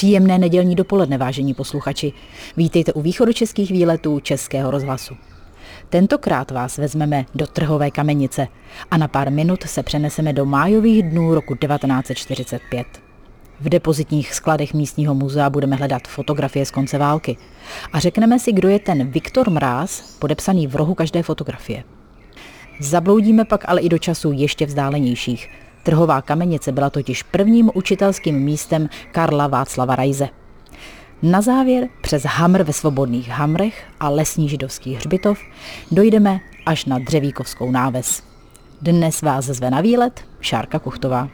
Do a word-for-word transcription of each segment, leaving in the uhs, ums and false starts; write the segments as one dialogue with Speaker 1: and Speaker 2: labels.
Speaker 1: Příjemné nedělní dopoledne, vážení posluchači. Vítejte u východočeských výletů Českého rozhlasu. Tentokrát vás vezmeme do Trhové Kamenice a na pár minut se přeneseme do májových dnů roku devatenáct set čtyřicet pět. V depozitních skladech místního muzea budeme hledat fotografie z konce války a řekneme si, kdo je ten Viktor Mráz, podepsaný v rohu každé fotografie. Zabloudíme pak ale i do časů ještě vzdálenějších. Trhová Kamenice byla totiž prvním učitelským místem Karla Václava Raise. Na závěr přes Hamr ve Svobodných Hamrech a lesní židovský hřbitov dojdeme až na Dřevíkovskou náves. Dnes vás zve na výlet Šárka Kuchtová.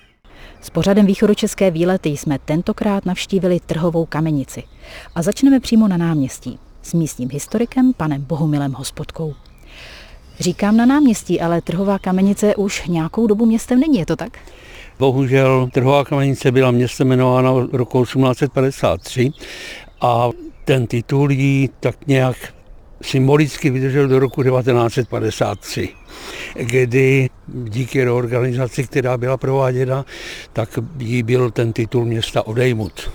Speaker 1: S pořadem Východočeské výlety jsme tentokrát navštívili Trhovou Kamenici a začneme přímo na náměstí s místním historikem panem Bohumilem Hospodkou. Říkám na náměstí, ale Trhová Kamenice už nějakou dobu městem není, je to tak?
Speaker 2: Bohužel Trhová Kamenice byla městem jmenována roku osmnáct set padesát tři a ten titul jí tak nějak symbolicky vydržel do roku devatenáct set padesát tři, kdy díky reorganizaci, která byla prováděna, tak jí byl ten titul města odejmut.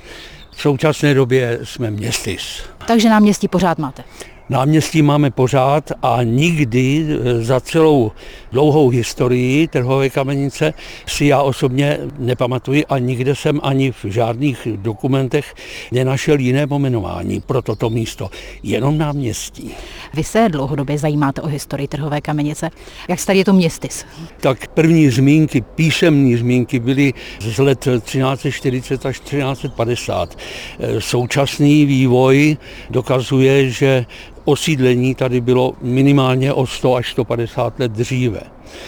Speaker 2: V současné době jsme městys.
Speaker 1: Takže náměstí pořád máte?
Speaker 2: Náměstí máme pořád a nikdy za celou dlouhou historii Trhové Kamenice si já osobně nepamatuji a nikde jsem ani v žádných dokumentech nenašel jiné pomenování pro toto místo. Jenom náměstí.
Speaker 1: Vy se dlouhodobě zajímáte o historii Trhové Kamenice. Jak starý je to městys?
Speaker 2: Tak první zmínky, písemné zmínky byly z let třináct set čtyřicet až třináct set padesát. Současný vývoj dokazuje, že osídlení tady bylo minimálně o sto až sto padesát let dříve.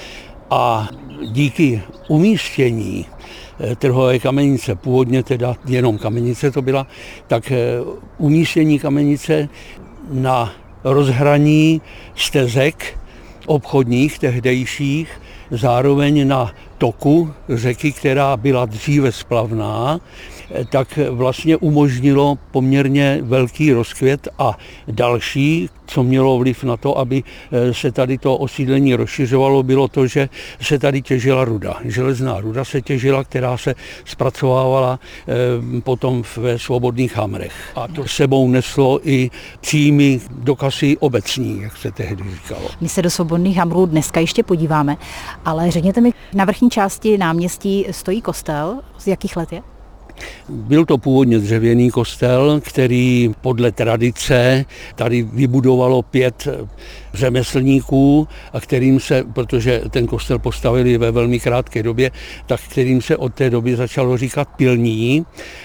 Speaker 2: A díky umístění Trhové Kamenice, původně teda jenom kamenice to byla, tak umístění kamenice na rozhraní stezek obchodních tehdejších, zároveň na toku řeky, která byla dříve splavná, tak vlastně umožnilo poměrně velký rozkvět a další, co mělo vliv na to, aby se tady to osídlení rozšiřovalo, bylo to, že se tady těžila ruda. Železná ruda se těžila, která se zpracovávala potom ve Svobodných Hamrech. A to sebou neslo i příjmy do kasy obecní, jak se tehdy říkalo.
Speaker 1: My se do Svobodných Hamrů dneska ještě podíváme, ale řekněte mi, na vrchní části náměstí stojí kostel. Z jakých let je?
Speaker 2: Byl to původně dřevěný kostel, který podle tradice tady vybudovalo pět řemeslníků, a kterým se, protože ten kostel postavili ve velmi krátké době, tak kterým se od té doby začalo říkat Pilní.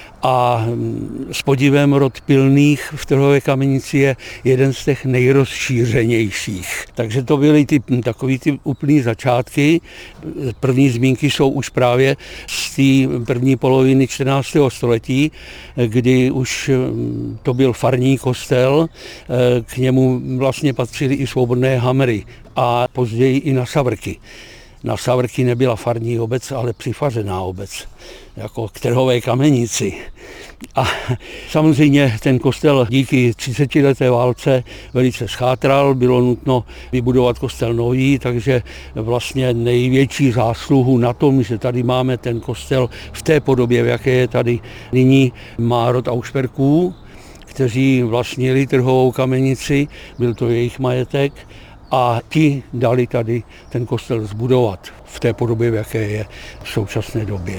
Speaker 2: A s podivem rod Pilných v Trhové Kamenici je jeden z těch nejrozšířenějších. Takže to byly ty, takový ty úplný začátky. První zmínky jsou už právě z té první poloviny čtrnáctého století, kdy už to byl farní kostel, k němu vlastně patřily i Svobodné Hamry a později i na Savrky. Na Savrky nebyla farní obec, ale přifařená obec, jako k Trhové Kamenici. A samozřejmě ten kostel díky třicetileté válce velice schátral, bylo nutno vybudovat kostel nový, takže vlastně největší zásluhu na tom, že tady máme ten kostel v té podobě, v jaké je tady nyní, má rod Aušperků, kteří vlastnili Trhovou Kamenici, byl to jejich majetek, a ti dali tady ten kostel zbudovat v té podobě, v jaké je v současné době.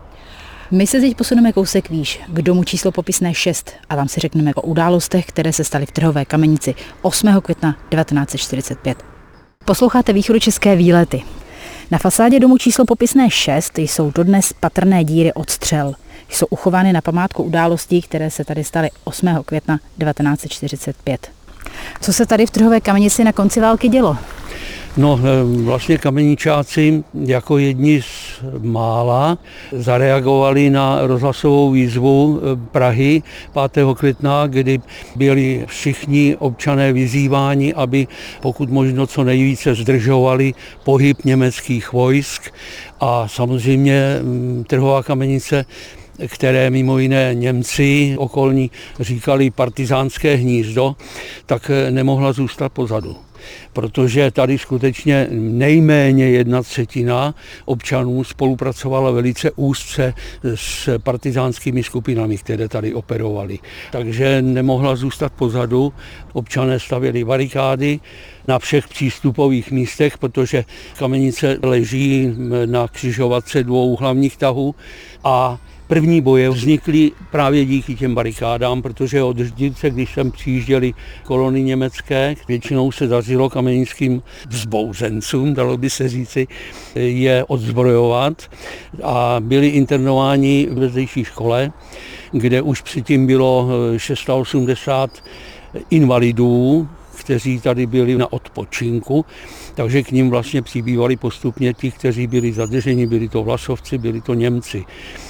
Speaker 1: My se teď posuneme kousek výš k domu číslo popisné šest a tam si řekneme o událostech, které se staly v Trhové Kamenici osmého května devatenáct set čtyřicet pět. Posloucháte Východočeské výlety. Na fasádě domu číslo popisné šest jsou dodnes patrné díry od střel. Jsou uchovány na památku událostí, které se tady staly osmého května devatenáct set čtyřicet pět. Co se tady v Trhové Kamenici na konci války dělo?
Speaker 2: No vlastně kameničáci jako jedni z mála zareagovali na rozhlasovou výzvu Prahy pátého května, kdy byli všichni občané vyzýváni, aby pokud možno co nejvíce zdržovali pohyb německých vojsk. A samozřejmě Trhová Kamenice, které mimo jiné Němci okolní říkali partizánské hnízdo, tak nemohla zůstat pozadu. protože tady skutečně nejméně jedna třetina občanů spolupracovala velice úzce s partizánskými skupinami, které tady operovaly. Takže nemohla zůstat pozadu. Občané stavěli barikády na všech přístupových místech, protože Kamenice leží na křižovatce dvou hlavních tahů a první boje vznikly právě díky těm barikádám, protože od Ždice, když sem přijížděly kolony německé, většinou se dařilo kamenickým vzbouřencům, dalo by se říci, je odzbrojovat a byli internováni ve zdejší škole, kde už předtím bylo osmdesát šest invalidů, kteří tady byli na odpočinku, takže k ním vlastně přibývali postupně ti, kteří byli zadrženi, byli to Vlasovci, byli to Němci.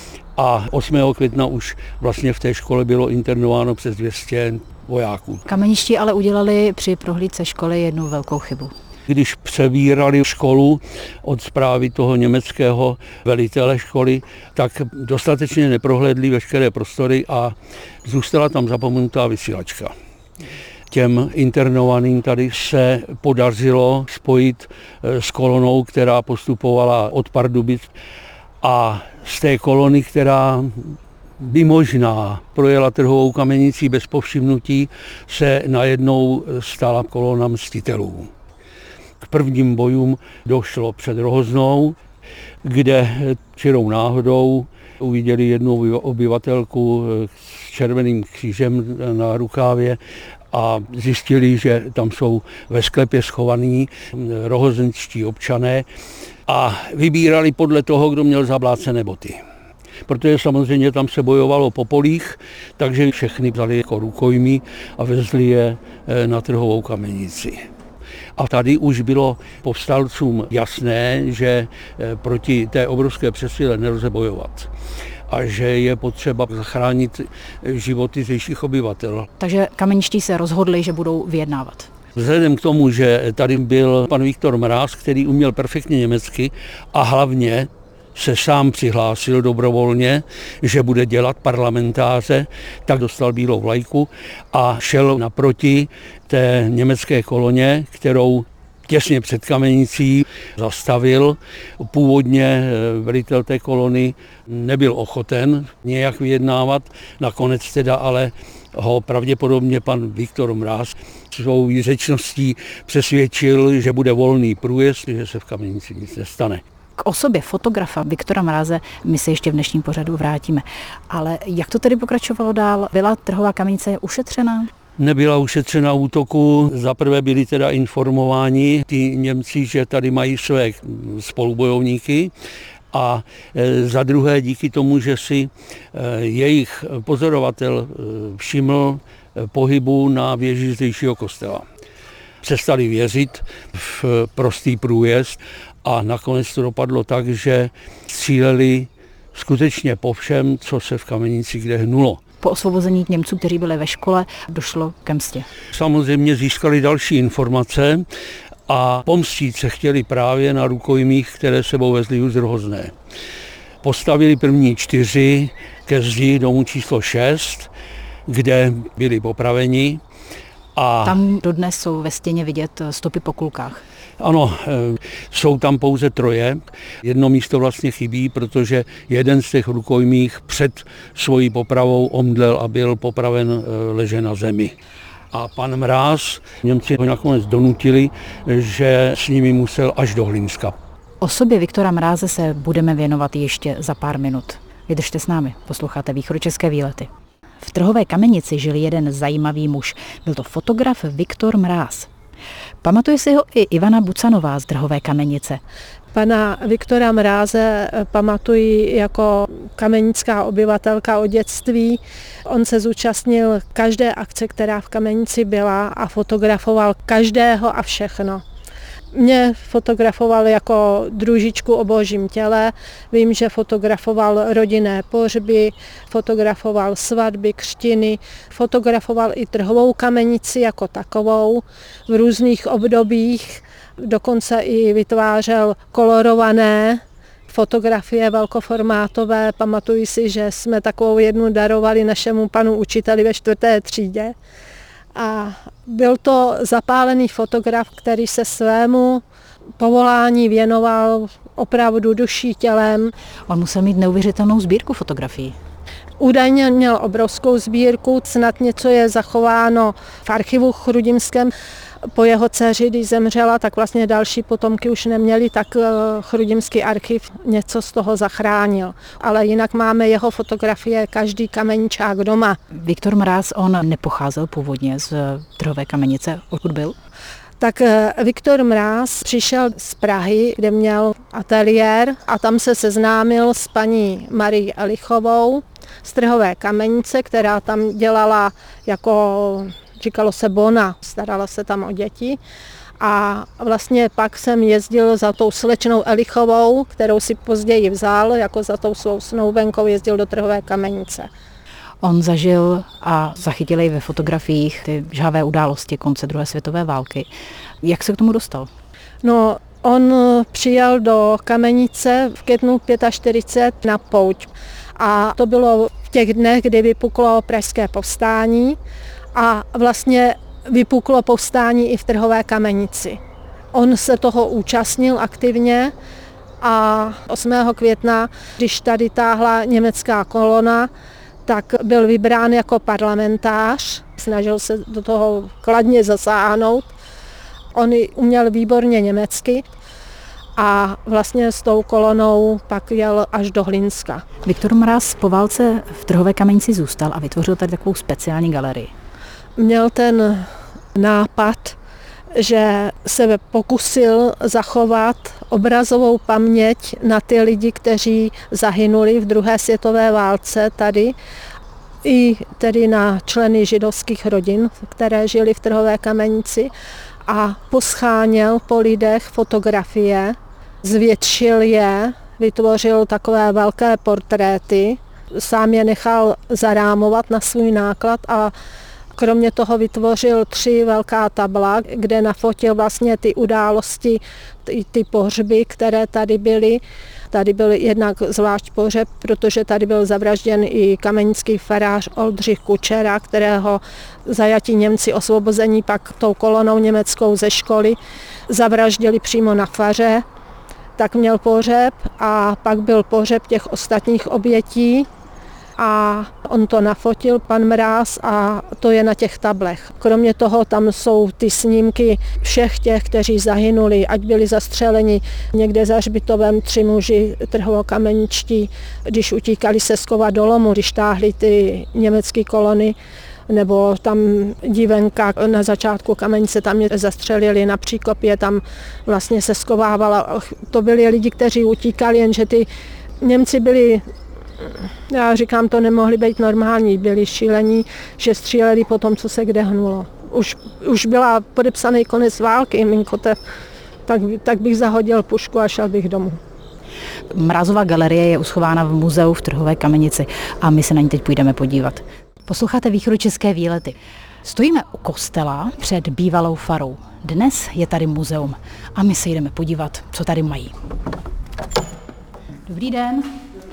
Speaker 2: A osmého května už vlastně v té škole bylo internováno přes dvě stě vojáků.
Speaker 1: Kameničtí ale udělali při prohlídce školy jednu velkou chybu.
Speaker 2: Když přebírali školu od správy toho německého velitele školy, tak dostatečně neprohlédli veškeré prostory a zůstala tam zapomenutá vysílačka. Těm internovaným tady se podařilo spojit s kolonou, která postupovala od Pardubic, a z té kolony, která by možná projela Trhovou Kamenicí bez povšimnutí, se najednou stala kolona mstitelů. K prvním bojům došlo před Rohoznou, kde čirou náhodou uviděli jednu obyvatelku s červeným křížem na rukávě a zjistili, že tam jsou ve sklepě schovaní rohozenčtí občané a vybírali podle toho, kdo měl zablácené boty. Protože samozřejmě tam se bojovalo po polích, takže všechny vzali jako rukojmí a vezli je na Trhovou Kamenici. A tady už bylo povstalcům jasné, že proti té obrovské přesile nelze bojovat a že je potřeba zachránit životy zdejších obyvatel.
Speaker 1: Takže kameničtí se rozhodli, že budou vyjednávat.
Speaker 2: Vzhledem k tomu, že tady byl pan Viktor Mráz, který uměl perfektně německy a hlavně se sám přihlásil dobrovolně, že bude dělat parlamentáře, tak dostal bílou vlajku a šel naproti té německé koloně, kterou těsně před Kamenicí zastavil. Původně velitel té kolony nebyl ochoten nějak vyjednávat, nakonec teda ale ho pravděpodobně pan Viktor Mráz svou výřečností přesvědčil, že bude volný průjezd, že se v Kamenici nic nestane.
Speaker 1: K osobě fotografa Viktora Mráze my se ještě v dnešním pořadu vrátíme. Ale jak to tedy pokračovalo dál? Byla Trhová Kamenice ušetřena?
Speaker 2: Nebyla ušetřena útoku. Zaprvé byli teda informováni ti Němci, že tady mají své spolubojovníky, a za druhé díky tomu, že si jejich pozorovatel všiml pohybu na věži zdejšího kostela. Přestali věřit v prostý průjezd a nakonec to dopadlo tak, že stříleli skutečně po všem, co se v Kamenici kde hnulo.
Speaker 1: Po osvobození Němců, kteří byli ve škole, došlo ke mstě.
Speaker 2: Samozřejmě získali další informace a pomstít se chtěli právě na rukojmích, které sebou vezli už z Rohozné. Postavili první čtyři ke zdi domu číslo šest, kde byli popraveni. A
Speaker 1: tam dodnes jsou ve stěně vidět stopy po kulkách.
Speaker 2: Ano, jsou tam pouze troje. Jedno místo vlastně chybí, protože jeden z těch rukojmích před svojí popravou omdlel a byl popraven leže na zemi. A pan Mráz, Němci ho nakonec donutili, že s nimi musel až do Hlinska.
Speaker 1: Osobě Viktora Mráze se budeme věnovat ještě za pár minut. Vydržte s námi, posloucháte Východočeské výlety. V Trhové Kamenici žil jeden zajímavý muž. Byl to fotograf Viktor Mráz. Pamatuje si ho i Ivana Bucanová z Trhové Kamenice.
Speaker 3: Pana Viktora Mráze pamatuji jako kamenická obyvatelka od dětství. On se zúčastnil každé akce, která v Kamenici byla, a fotografoval každého a všechno. Mě fotografoval jako družičku o božím těle, vím, že fotografoval rodinné pohřby, fotografoval svatby, křtiny, fotografoval i Trhovou Kamenici jako takovou v různých obdobích, dokonce i vytvářel kolorované fotografie velkoformátové. Pamatuji si, že jsme takovou jednu darovali našemu panu učiteli ve čtvrté třídě. A byl to zapálený fotograf, který se svému povolání věnoval opravdu duší tělem.
Speaker 1: On musel mít neuvěřitelnou sbírku fotografií.
Speaker 3: Údajně měl obrovskou sbírku, snad něco je zachováno v archivu chrudimském. Po jeho dceři, když zemřela, tak vlastně další potomky už neměli, tak chrudimský archiv něco z toho zachránil. Ale jinak máme jeho fotografie, každý kameníčák doma.
Speaker 1: Viktor Mráz, on nepocházel původně z Trhové Kamenice, odkud byl?
Speaker 3: Tak Viktor Mráz přišel z Prahy, kde měl ateliér a tam se seznámil s paní Marií Elichovou z Trhové Kamenice, která tam dělala jako, říkalo se bona, starala se tam o děti. A vlastně pak jsem jezdil za tou slečnou Elichovou, kterou si později vzal, jako za tou svou snoubenkou jezdil do Trhové Kamenice.
Speaker 1: On zažil a zachytil ji ve fotografiích ty žhavé události konce druhé světové války. Jak se k tomu dostal?
Speaker 3: No, on přijel do Kamenice v květnu čtyřicet pět na pouť. A to bylo v těch dnech, kdy vypuklo pražské povstání a vlastně vypuklo povstání i v Trhové Kamenici. On se toho účastnil aktivně a osmého května, když tady táhla německá kolona, tak byl vybrán jako parlamentář, snažil se do toho kladně zasáhnout. On uměl výborně německy a vlastně s tou kolonou pak jel až do Hlinska.
Speaker 1: Viktor Mráz po válce v Trhové Kamenici zůstal a vytvořil tady takovou speciální galerii.
Speaker 3: Měl ten nápad, že se pokusil zachovat obrazovou paměť na ty lidi, kteří zahynuli v druhé světové válce tady, i tedy na členy židovských rodin, které žili v Trhové Kamenici, a poscháněl po lidech fotografie, zvětšil je, vytvořil takové velké portréty, sám je nechal zarámovat na svůj náklad a kromě toho vytvořil tři velká tabla, kde nafotil vlastně ty události, ty, ty pohřby, které tady byly. Tady byl jednak zvlášť pohřeb, protože tady byl zavražděn i kamenický farář Oldřich Kučera, kterého zajatí Němci osvobození pak tou kolonou německou ze školy zavraždili přímo na faře. Tak měl pohřeb a pak byl pohřeb těch ostatních obětí. A on to nafotil, pan Mráz, a to je na těch tablech. Kromě toho tam jsou ty snímky všech těch, kteří zahynuli, ať byli zastřeleni někde za hřbitovem, tři muži trhovokameničtí, když utíkali se skova do lomu, když táhli ty německé kolony, nebo tam dívenka na začátku Kamenice, tam je zastřelili na Příkopě, tam vlastně se skovávala. To byli lidi, kteří utíkali, jenže ty Němci byli, já říkám, to nemohli být normální, byli šílení, že stříleli po tom, co se kde hnulo. Už, už byla podepsaný konec války, minkote, tak, tak bych zahodil pušku a šel bych domů.
Speaker 1: Mrázova galerie je uschována v muzeu v Trhové Kamenici a my se na ní teď půjdeme podívat. Posloucháte Východočeské výlety. Stojíme u kostela před bývalou farou. Dnes je tady muzeum a my se jdeme podívat, co tady mají. Dobrý den.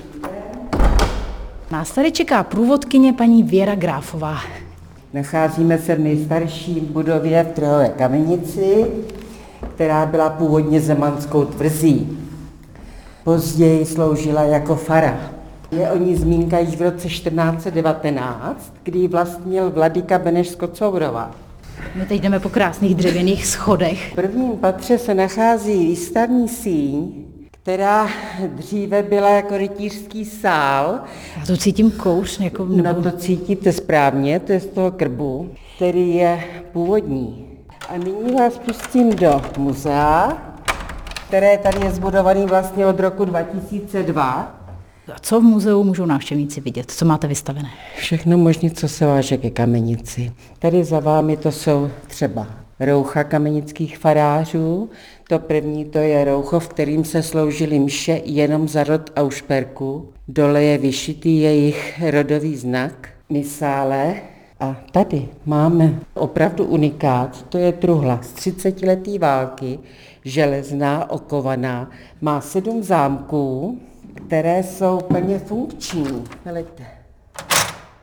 Speaker 1: Nás tady čeká průvodkyně paní Věra Gráfová.
Speaker 4: Nacházíme se v nejstarší budově v Trhové Kamenici, která byla původně zemanskou tvrzí. Později sloužila jako fara. Je o ní zmínka již v roce čtrnáct set devatenáct, kdy vlastnil vladyka Beneš z Kocourova.
Speaker 1: My teď jdeme po krásných dřevěných schodech.
Speaker 4: V prvním patře se nachází výstavní síň, která dříve byla jako rytířský sál.
Speaker 1: Já to cítím kouř. Jako, nebo...
Speaker 4: No to cítíte správně, to je z toho krbu, který je původní. A nyní vás pustím do muzea, které tady je zbudovaný vlastně od roku dva tisíce dva.
Speaker 1: A co v muzeu můžou návštěvníci vidět? Co máte vystavené?
Speaker 4: Všechno možné, co se váže ke Kamenici. Tady za vámi to jsou třeba roucha kamenických farářů. To první to je roucho, v kterým se sloužily mše jenom za rod Aušperku. Dole je vyšitý jejich rodový znak, misále. A tady máme opravdu unikát, to je truhla z třicetileté války, železná, okovaná, má sedm zámků, které jsou plně funkční. Helejte.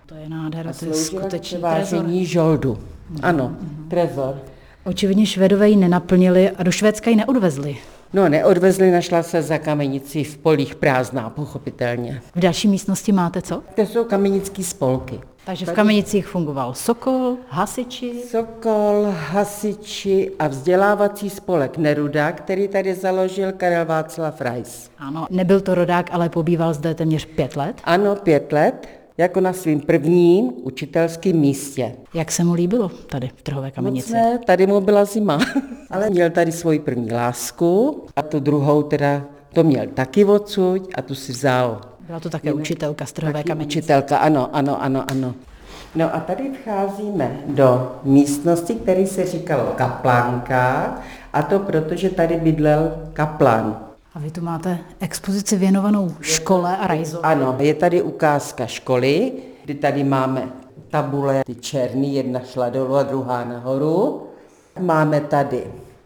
Speaker 1: To je nádhera, to je
Speaker 4: sloužila
Speaker 1: skutečný
Speaker 4: k
Speaker 1: trezor.
Speaker 4: převážení žoldu. Ano, trezor.
Speaker 1: Očividně Švédové ji nenaplnili a do Švédska ji neodvezli.
Speaker 4: No, neodvezli, našla se za kamenicí v polích prázdná, pochopitelně.
Speaker 1: V další místnosti máte co?
Speaker 4: To jsou kamenické spolky.
Speaker 1: Takže v Kamenicích fungoval Sokol, hasiči.
Speaker 4: Sokol, hasiči a vzdělávací spolek Neruda, který tady založil Karel Václav Rais.
Speaker 1: Ano, nebyl to rodák, ale pobýval zde téměř pět let.
Speaker 4: Ano, pět let, jako na svým prvním učitelském místě.
Speaker 1: Jak se mu líbilo tady v Trhové Kamenici?
Speaker 4: Moc ne, tady mu byla zima, ale měl tady svoji první lásku a tu druhou teda, to měl taky odsud a tu si vzal.
Speaker 1: Byla to také učitelka z Trhové
Speaker 4: Taky
Speaker 1: Kamenice.
Speaker 4: učitelka, ano, ano, ano, ano. No a tady vcházíme do místnosti, který se říkalo kaplánka, a to proto, že tady bydlel kaplan.
Speaker 1: A vy tu máte expozici věnovanou škole a Raisovi.
Speaker 4: Ano, je tady ukázka školy, kdy tady máme tabule, ty černý, jedna šla dolů a druhá nahoru. Máme tady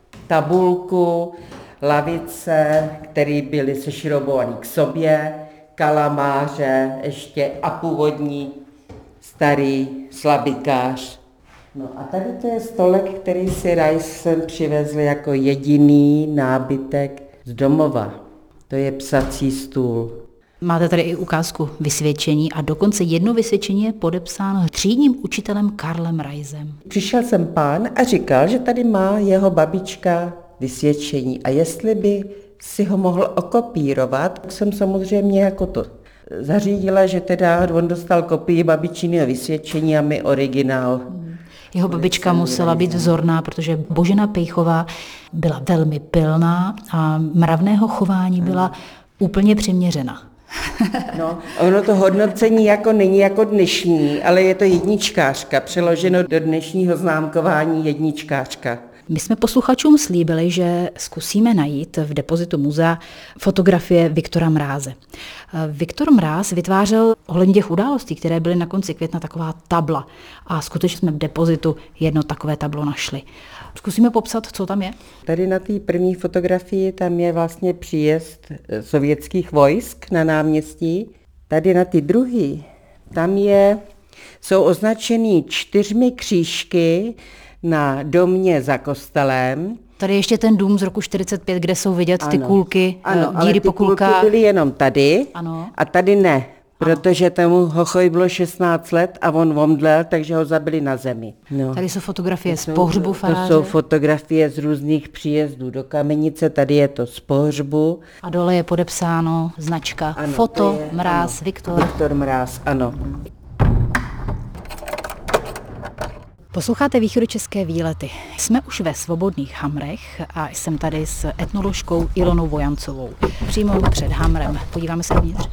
Speaker 4: tabulku, lavice, které byly sešroubované k sobě, kalamáře ještě a původní starý slabikář. No a tady to je stolek, který si Rais sem přivezl jako jediný nábytek z domova. To je psací stůl.
Speaker 1: Máte tady i ukázku vysvědčení a dokonce jedno vysvědčení je podepsáno třídním učitelem Karlem Raisem.
Speaker 4: Přišel sem pán a říkal, že tady má jeho babička vysvědčení a jestli by si ho mohl okopírovat, tak jsem samozřejmě jako to zařídila, že teda on dostal kopii babičíného vysvědčení a my originál.
Speaker 1: Jeho babička musela být vzorná, protože Božena Pejchová byla velmi pilná a mravného chování byla úplně přiměřena.
Speaker 4: No, ono to hodnocení jako není jako dnešní, ale je to jedničkářka, přeloženo do dnešního známkování jedničkářka.
Speaker 1: My jsme posluchačům slíbili, že zkusíme najít v depozitu muzea fotografie Viktora Mráze. Viktor Mráz vytvářel ohledně těch událostí, které byly na konci května, taková tabla. A skutečně jsme v depozitu jedno takové tablo našli. Zkusíme popsat, co tam je?
Speaker 4: Tady na té první fotografii tam je vlastně příjezd sovětských vojsk na náměstí. Tady na ty druhé, tam je, jsou označený čtyřmi křížky na domě za kostelem.
Speaker 1: Tady ještě ten dům z roku čtyřicet pět, kde jsou vidět ty
Speaker 4: ano,
Speaker 1: kulky,
Speaker 4: ano,
Speaker 1: díry
Speaker 4: ale ty
Speaker 1: po kulkách.
Speaker 4: kulky byly jenom tady
Speaker 1: Ano.
Speaker 4: a tady ne, protože tomu Hochovi bylo šestnáct let a on omdlel, takže ho zabili na zemi. No.
Speaker 1: Tady jsou fotografie z pohřbu faráře.
Speaker 4: To jsou fotografie z různých příjezdů do Kamenice, tady je to z pohřbu.
Speaker 1: A dole je podepsáno značka
Speaker 4: Ano,
Speaker 1: Foto
Speaker 4: to je,
Speaker 1: Mráz
Speaker 4: ano,
Speaker 1: Viktor.
Speaker 4: Viktor Mráz, ano.
Speaker 1: Posloucháte Východočeské výlety. Jsme už ve Svobodných Hamrech a jsem tady s etnoložkou Ilonou Vojancovou. Přímo před Hamrem. Podíváme se dovnitř.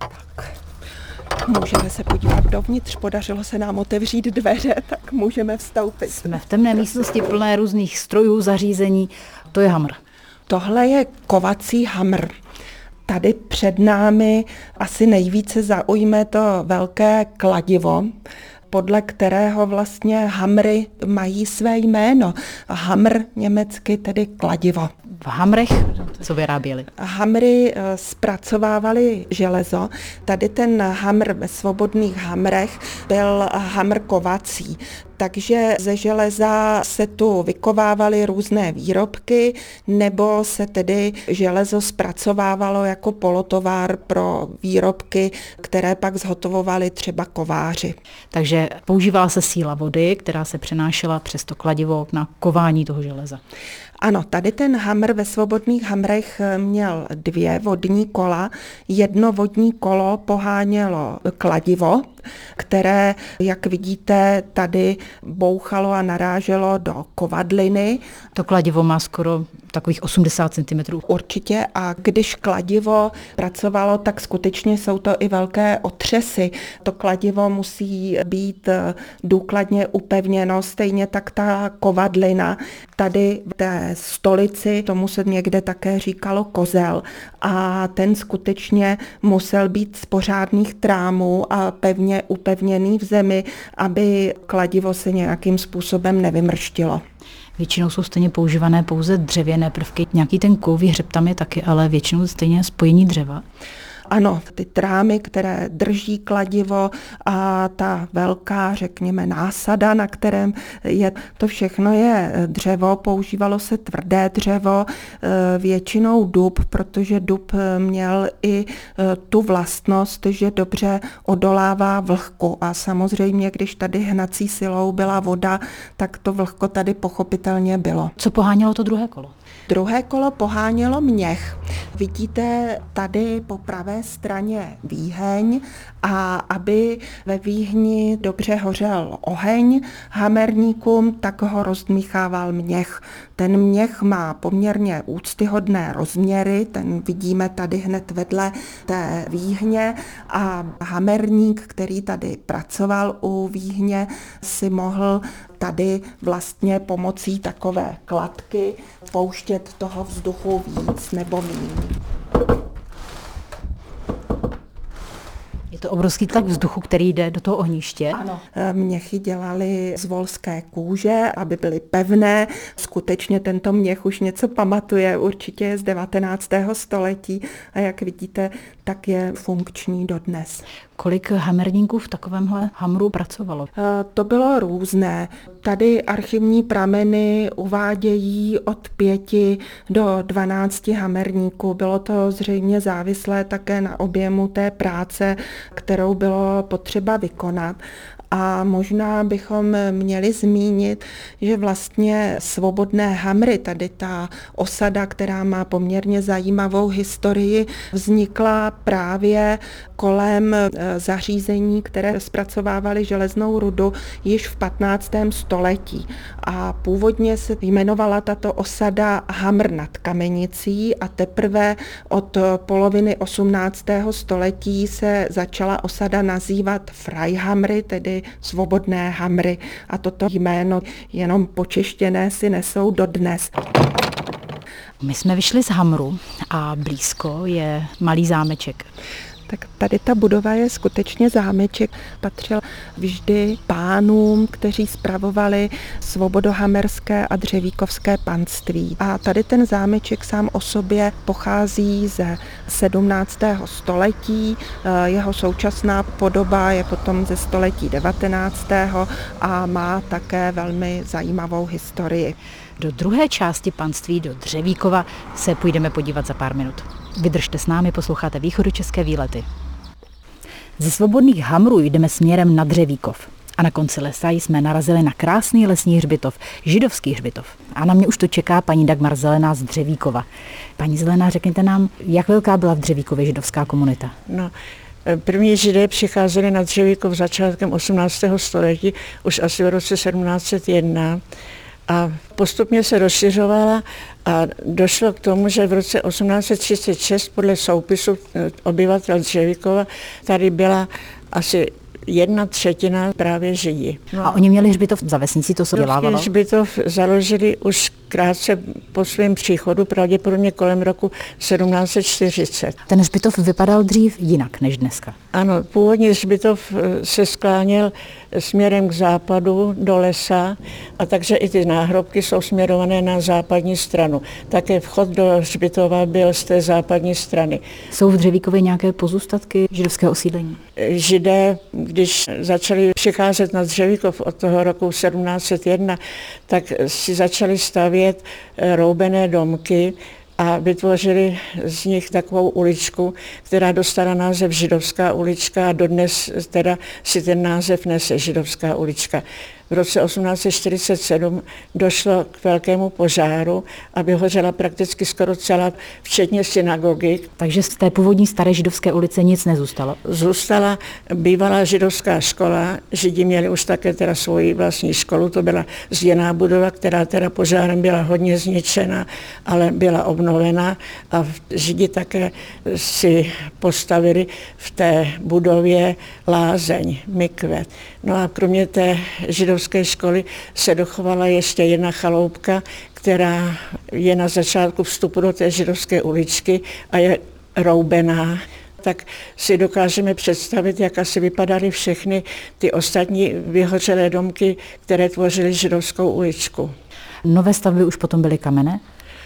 Speaker 5: Můžeme se podívat dovnitř, podařilo se nám otevřít dveře, tak můžeme vstoupit.
Speaker 1: Jsme v temné místnosti plné různých strojů, zařízení. To je Hamr.
Speaker 5: Tohle je kovací hamr. Tady před námi asi nejvíce zaujme to velké kladivo, podle kterého vlastně hamry mají své jméno. Hamr německy tedy kladivo.
Speaker 1: V Hamrech co vyráběli?
Speaker 5: Hamry zpracovávali železo. Tady ten hamr ve Svobodných Hamrech byl hamr kovací. Takže ze železa se tu vykovávaly různé výrobky, nebo se tedy železo zpracovávalo jako polotovár pro výrobky, které pak zhotovovali třeba kováři.
Speaker 1: Takže používala se síla vody, která se přenášela přes to kladivo na kování toho železa.
Speaker 5: Ano, tady ten hamr ve Svobodných Hamrech měl dvě vodní kola. Jedno vodní kolo pohánělo kladivo, které, jak vidíte, tady bouchalo a naráželo do kovadliny.
Speaker 1: To kladivo má skoro takových osmdesát centimetrů.
Speaker 5: Určitě, a když kladivo pracovalo, tak skutečně jsou to i velké otřesy. To kladivo musí být důkladně upevněno, stejně tak ta kovadlina. Tady v té stolici, tomu se někde také říkalo kozel, a ten skutečně musel být z pořádných trámů a pevně upevněný v zemi, aby kladivo se nějakým způsobem nevymrštilo.
Speaker 1: Většinou jsou stejně používané pouze dřevěné prvky. Nějaký ten kový hřeb tam je taky, ale většinou stejně spojení dřeva.
Speaker 5: ano, ty trámy, které drží kladivo a ta velká, řekněme, násada, na kterém je, to všechno je dřevo, používalo se tvrdé dřevo, většinou dub, protože dub měl i tu vlastnost, že dobře odolává vlhku a samozřejmě, když tady hnací silou byla voda, tak to vlhko tady pochopitelně bylo.
Speaker 1: Co pohánělo to druhé kolo?
Speaker 5: Druhé kolo pohánělo měch. Vidíte tady po pravé straně výheň a aby ve výhni dobře hořel oheň hamerníkům, tak ho rozdmíchával měch. Ten měch má poměrně úctyhodné rozměry, ten vidíme tady hned vedle té výhně a hamerník, který tady pracoval u výhně, si mohl tady vlastně pomocí takové kladky pouštět toho vzduchu víc nebo míň.
Speaker 1: Je to obrovský tlak vzduchu, který jde do toho ohniště?
Speaker 5: Ano. Měchy dělali z volské kůže, aby byly pevné. Skutečně tento měch už něco pamatuje, určitě je z devatenáctého století a jak vidíte, tak je funkční dodnes.
Speaker 1: Kolik hamerníků v takovémhle hamru pracovalo?
Speaker 5: To bylo různé. Tady archivní prameny uvádějí od pěti do dvanácti hamerníků. Bylo to zřejmě závislé také na objemu té práce, kterou bylo potřeba vykonat. A možná bychom měli zmínit, že vlastně svobodné hamry, tady ta osada, která má poměrně zajímavou historii, vznikla právě kolem zařízení, které zpracovávaly železnou rudu již v patnáctém století. A původně se jmenovala tato osada Hamr nad Kamenicí a teprve od poloviny osmnáctého století se začala osada nazývat Freihamry, tedy svobodné hamry. A toto jméno jenom počeštěné si nesou dodnes.
Speaker 1: My jsme vyšli z hamru a blízko je malý zámeček.
Speaker 5: Tak tady ta budova je skutečně zámeček, patřil vždy pánům, kteří spravovali svobodohamerské a dřevíkovské panství. A tady ten zámeček sám o sobě pochází ze sedmnáctého století, jeho současná podoba je potom ze století devatenáctého a má také velmi zajímavou historii.
Speaker 1: Do druhé části panství, do Dřevíkova, se půjdeme podívat za pár minut. Vydržte s námi, posloucháte Východočeské výlety. Ze svobodných hamrů jdeme směrem na Dřevíkov. A na konci lesa jsme narazili na krásný lesní hřbitov, židovský hřbitov. A na mě už to čeká paní Dagmar Zelená z Dřevíkova. Paní Zelená, řekněte nám, jak velká byla v Dřevíkově židovská komunita?
Speaker 6: No, první židé přicházeli na Dřevíkov začátkem osmnáctého století, už asi v roce sedmnáct set jedna. A postupně se rozšiřovala a došlo k tomu, že v roce osmnáct set třicet šest podle soupisu obyvatel Dřevíkova tady byla asi jedna třetina právě Židi.
Speaker 1: No. A oni měli hřbitov za vesnici, to se dělávalo?
Speaker 6: Hřbitov založili už krátce po svém příchodu, pravděpodobně kolem roku sedmnáct set čtyřicet.
Speaker 1: Ten hřbitov vypadal dřív jinak než dneska.
Speaker 6: Ano, původní hřbitov se skláněl směrem k západu do lesa a takže i ty náhrobky jsou směrované na západní stranu. Také vchod do hřbitova byl z té západní strany.
Speaker 1: Jsou v Dřevíkově nějaké pozůstatky židovského osídlení?
Speaker 6: Židé, když začali přicházet na Dřevíkov od toho roku sedmnáct set jedna, tak si začali stavět roubené domky a vytvořili z nich takovou uličku, která dostala název Židovská ulička a dodnes teda si ten název nese Židovská ulička. V roce osmnáct set čtyřicet sedm došlo k velkému požáru a vyhořela prakticky skoro celá, včetně synagogy.
Speaker 1: Takže z té původní staré židovské ulice nic nezůstalo?
Speaker 6: Zůstala bývalá židovská škola, Židi měli už také teda svoji vlastní školu, to byla zděná budova, která teda požárem byla hodně zničena, ale byla obnovena a Židi také si postavili v té budově lázeň, mikve. No a kromě té židovské školy se dochovala ještě jedna chaloupka, která je na začátku vstupu do té židovské uličky a je roubená. Tak si dokážeme představit, jak asi vypadaly všechny ty ostatní vyhořelé domky, které tvořily židovskou uličku.
Speaker 1: Nové stavby už potom byly kamenné?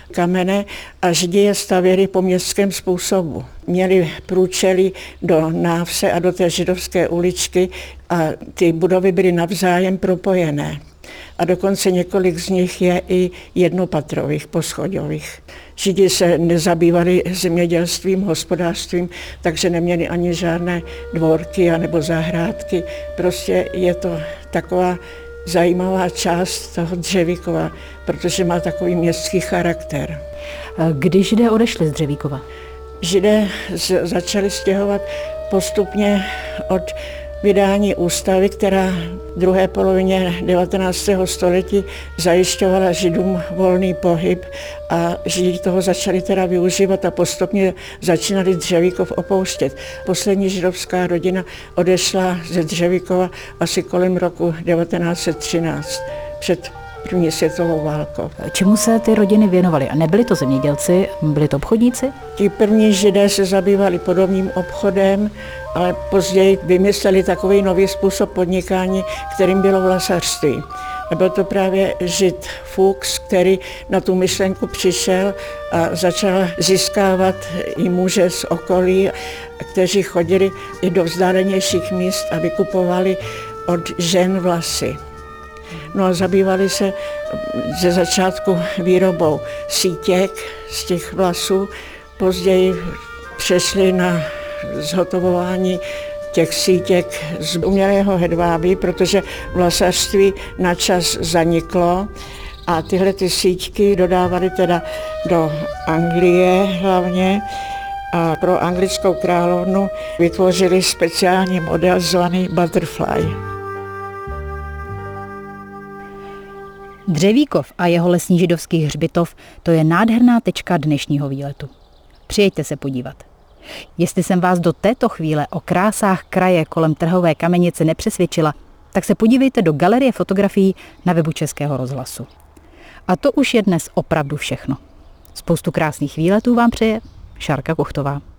Speaker 6: kamene a Židi je stavěli po městském způsobu. Měli průčely do návse a do té židovské uličky a ty budovy byly navzájem propojené. A dokonce několik z nich je i jednopatrových, poschodových. Židi se nezabývali zemědělstvím, hospodářstvím, takže neměli ani žádné dvorky anebo zahrádky. Prostě je to taková zajímavá část toho Dřevíkova, protože má takový městský charakter.
Speaker 1: Kdy Židé odešli z Dřevíkova?
Speaker 6: Židé z- začali stěhovat postupně od vydání ústavy, která v druhé polovině devatenáctého století zajišťovala Židům volný pohyb a Židi toho začali teda využívat a postupně začínali Dřevíkov opouštět. Poslední židovská rodina odešla ze Dřevíkova asi kolem roku devatenáct set třináct, před první světovou válkou.
Speaker 1: Čemu se ty rodiny věnovaly? A nebyli to zemědělci, byli to obchodníci?
Speaker 6: Ti první Židé se zabývali podobným obchodem, ale později vymysleli takový nový způsob podnikání, kterým bylo vlasařství. A byl to právě Žid Fuchs, který na tu myšlenku přišel a začal získávat i muže z okolí, kteří chodili i do vzdálenějších míst a vykupovali od žen vlasy. No a zabývali se ze začátku výrobou sítěk z těch vlasů, později přešli na zhotovování těch sítěk z umělého hedvábí, protože vlasařství načas zaniklo a tyhle ty síťky dodávali teda do Anglie hlavně a pro anglickou královnu vytvořili speciální model zvaný Butterfly.
Speaker 1: Dřevíkov a jeho lesní židovský hřbitov, to je nádherná tečka dnešního výletu. Přijeďte se podívat. Jestli jsem vás do této chvíle o krásách kraje kolem Trhové Kamenice nepřesvědčila, tak se podívejte do galerie fotografií na webu Českého rozhlasu. A to už je dnes opravdu všechno. Spoustu krásných výletů vám přeje Šárka Kuchtová.